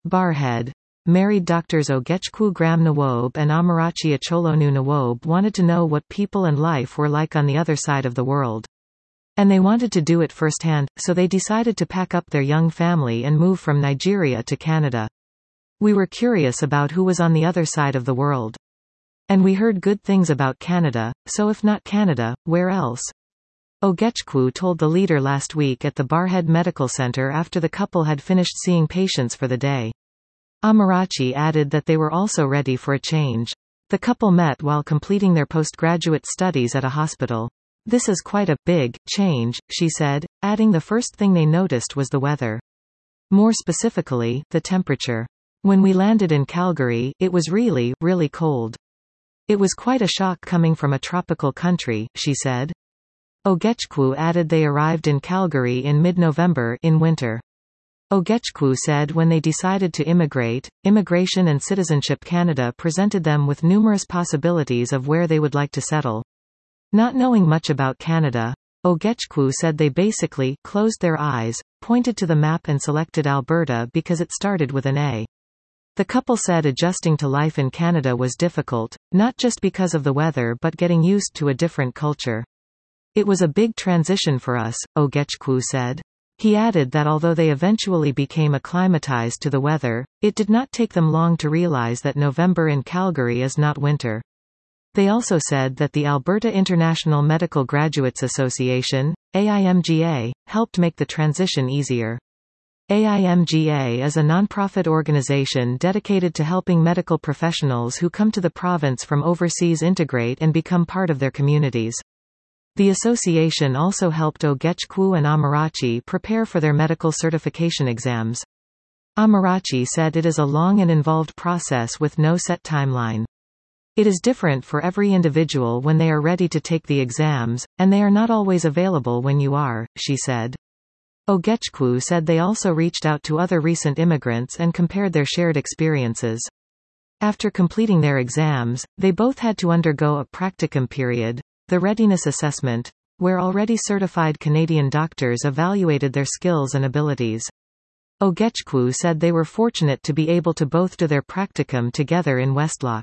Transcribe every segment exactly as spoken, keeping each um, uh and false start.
Barhead. Married doctors Ogechukwu Graham Nawob and Amarachi Acholonu Nawob wanted to know what people and life were like on the other side of the world. And they wanted to do it firsthand, so they decided to pack up their young family and move from Nigeria to Canada. We were curious about who was on the other side of the world. And we heard good things about Canada, so if not Canada, where else? Ogechukwu told the leader last week at the Barhead Medical Center after the couple had finished seeing patients for the day. Amarachi added that they were also ready for a change. The couple met while completing their postgraduate studies at a hospital. This is quite a big change, she said, adding the first thing they noticed was the weather. More specifically, the temperature. When we landed in Calgary, it was really, really cold. It was quite a shock coming from a tropical country, she said. Ogechukwu added they arrived in Calgary in mid-November, in winter. Ogechukwu said when they decided to immigrate, Immigration and Citizenship Canada presented them with numerous possibilities of where they would like to settle. Not knowing much about Canada, Ogechukwu said they basically closed their eyes, pointed to the map and selected Alberta because it started with an A. The couple said adjusting to life in Canada was difficult, not just because of the weather but getting used to a different culture. It was a big transition for us, Ogechukwu said. He added that although they eventually became acclimatized to the weather, it did not take them long to realize that November in Calgary is not winter. They also said that the Alberta International Medical Graduates Association, A I M G A, helped make the transition easier. A I M G A is a nonprofit organization dedicated to helping medical professionals who come to the province from overseas integrate and become part of their communities. The association also helped Ogechukwu and Amarachi prepare for their medical certification exams. Amarachi said it is a long and involved process with no set timeline. It is different for every individual when they are ready to take the exams, and they are not always available when you are, she said. Ogechukwu said they also reached out to other recent immigrants and compared their shared experiences. After completing their exams, they both had to undergo a practicum period, the readiness assessment, where already certified Canadian doctors evaluated their skills and abilities. Ogechukwu said they were fortunate to be able to both do their practicum together in Westlock.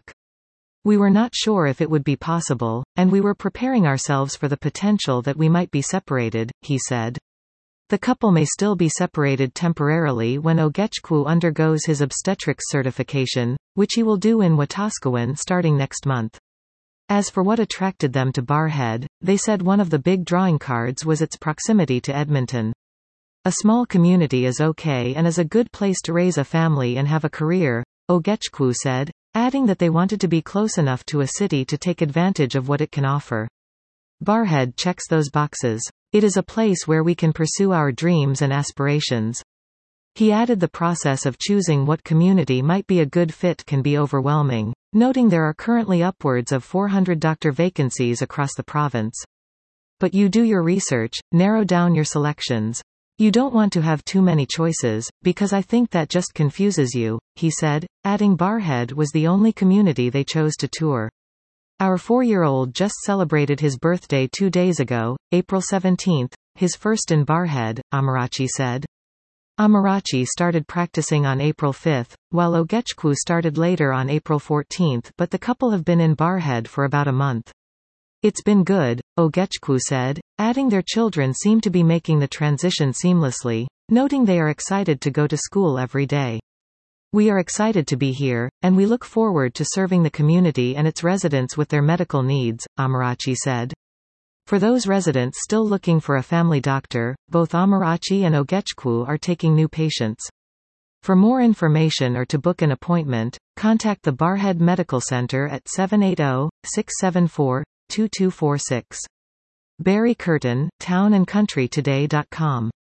We were not sure if it would be possible, and we were preparing ourselves for the potential that we might be separated, he said. The couple may still be separated temporarily when Ogechukwu undergoes his obstetrics certification, which he will do in Wetaskiwin starting next month. As for what attracted them to Barhead, they said one of the big drawing cards was its proximity to Edmonton. A small community is okay and is a good place to raise a family and have a career, Ogechukwu said, adding that they wanted to be close enough to a city to take advantage of what it can offer. Barhead checks those boxes. It is a place where we can pursue our dreams and aspirations. He added the process of choosing what community might be a good fit can be overwhelming, noting there are currently upwards of four hundred doctor vacancies across the province. But you do your research, narrow down your selections. You don't want to have too many choices, because I think that just confuses you, he said, adding Barhead was the only community they chose to tour. Our four-year-old just celebrated his birthday two days ago, April seventeenth, his first in Barhead, Amarachi said. Amarachi started practicing on April fifth, while Ogechukwu started later on April fourteenth, but the couple have been in Barhead for about a month. It's been good, Ogechukwu said, adding their children seem to be making the transition seamlessly, noting they are excited to go to school every day. We are excited to be here, and we look forward to serving the community and its residents with their medical needs, Amarachi said. For those residents still looking for a family doctor, both Amarachi and Ogechukwu are taking new patients. For more information or to book an appointment, contact the Barhead Medical Center at seven eight zero, six seven four, two two four six. Barry Curtin, town and country today dot com